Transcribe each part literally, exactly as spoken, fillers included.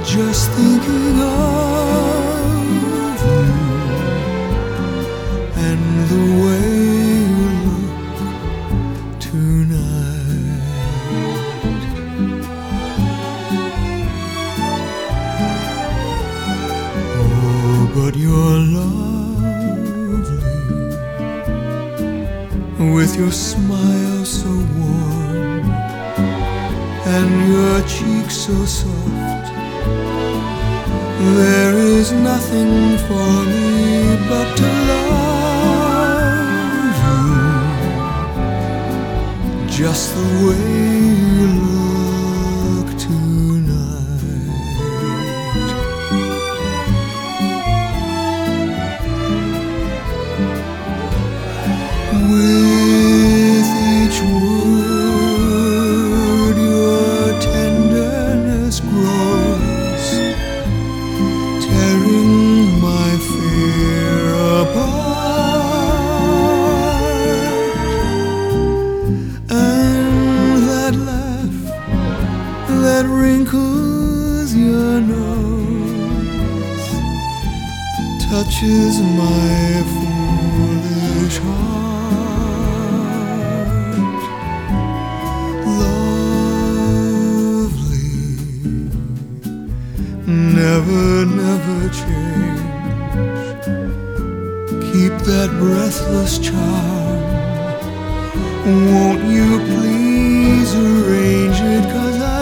just thinking of you and the way you look tonight. Oh, but you're lovely, with your smile so warm and your cheeks so soft. There is nothing for me but to love you, just the way you look tonight. With each word your tenderness grows, tearing my fear apart. And that laugh that wrinkles your nose touches my foolish heart. Lovely, never, never change. Keep that breathless charm. Won't you please arrange it, 'cause I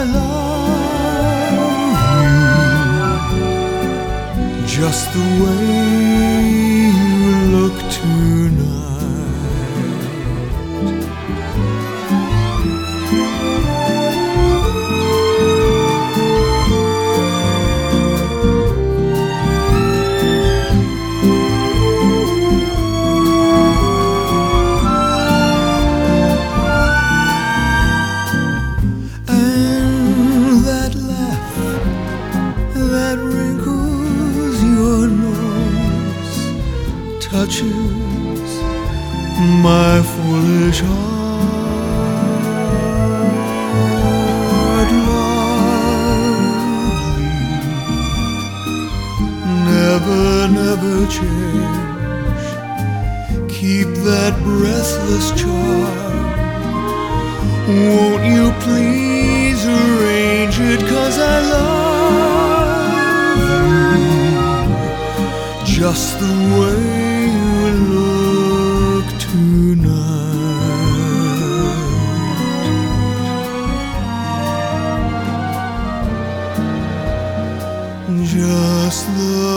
love you just the way you look tonight. Touches my foolish heart. Lovely, never, never change. Keep that breathless charm. Won't you please arrange it, 'cause I love you just the way look tonight. Just the